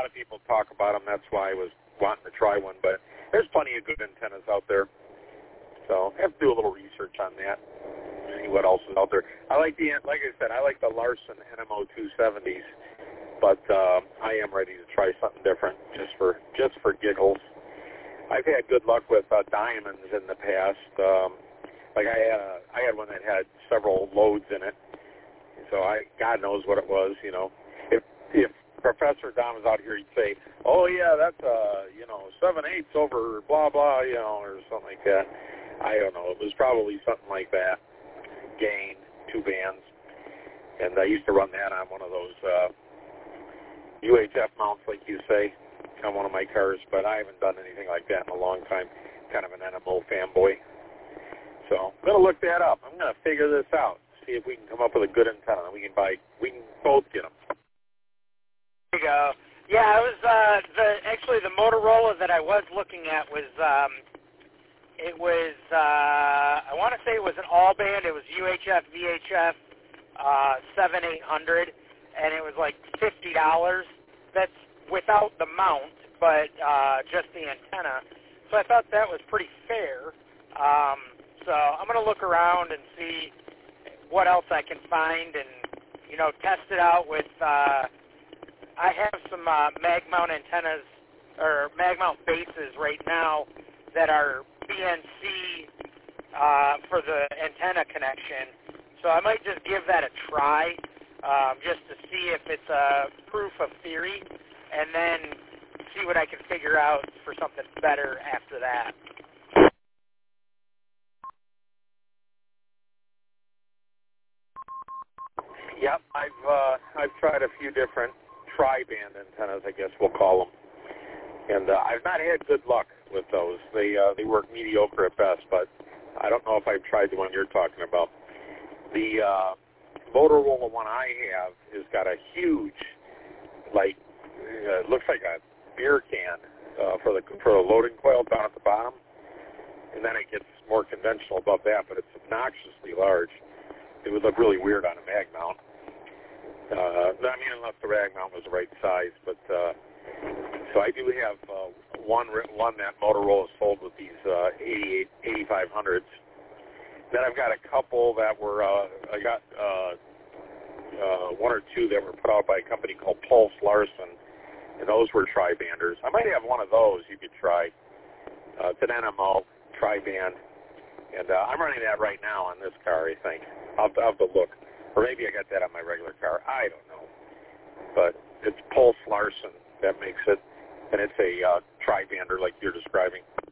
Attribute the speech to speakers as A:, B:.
A: lot of people talk about them. That's why I was wanting to try one. But there's plenty of good antennas out there. So I have to do a little research on that, see what else is out there. Like I said, I like the Larson NMO 270s, but I am ready to try something different just for giggles. I've had good luck with diamonds in the past. Like I had one that had several loads in it, so God knows what it was. You know, if Professor Don was out here, he'd say, "Oh yeah, that's 7/8 over blah blah," or something like that. I don't know. It was probably something like that. Gain 2 bands, and I used to run that on one of those UHF mounts, like you say, on one of my cars. But I haven't done anything like that in a long time. Kind of an NMO fanboy. So I'm gonna look that up. I'm gonna figure this out. See if we can come up with a good antenna. We can both get them.
B: There you go. Yeah, it was actually the Motorola that I was looking at was. It was, I want to say it was an all-band. It was UHF, VHF, 7/800, and it was like $50. That's without the mount, but just the antenna. So I thought that was pretty fair. So I'm going to look around and see what else I can find and, test it out with, I have some mag mount antennas, or mag mount bases right now that are BNC for the antenna connection. So I might just give that a try just to see if it's a proof of theory, and then see what I can figure out for something better after that.
A: Yep, I've tried a few different tri-band antennas, I guess we'll call them, and I've not had good luck with those. They work mediocre at best, but I don't know if I've tried the one you're talking about. The Motorola one I have has got a huge, it looks like a beer can for a loading coil down at the bottom, and then it gets more conventional above that, but it's obnoxiously large. It would look really weird on a mag mount. Unless the mag mount was the right size, but so I do have one that Motorola sold with these 8500s. Then I've got a couple that were, I got one or two that were put out by a company called Pulse Larson, and those were tri-banders. I might have one of those you could try. It's an NMO tri-band, and I'm running that right now on this car, I think. I'll have to look. Or maybe I got that on my regular car. I don't know. But it's Pulse Larson that makes it, and it's a tri-bander like you're describing.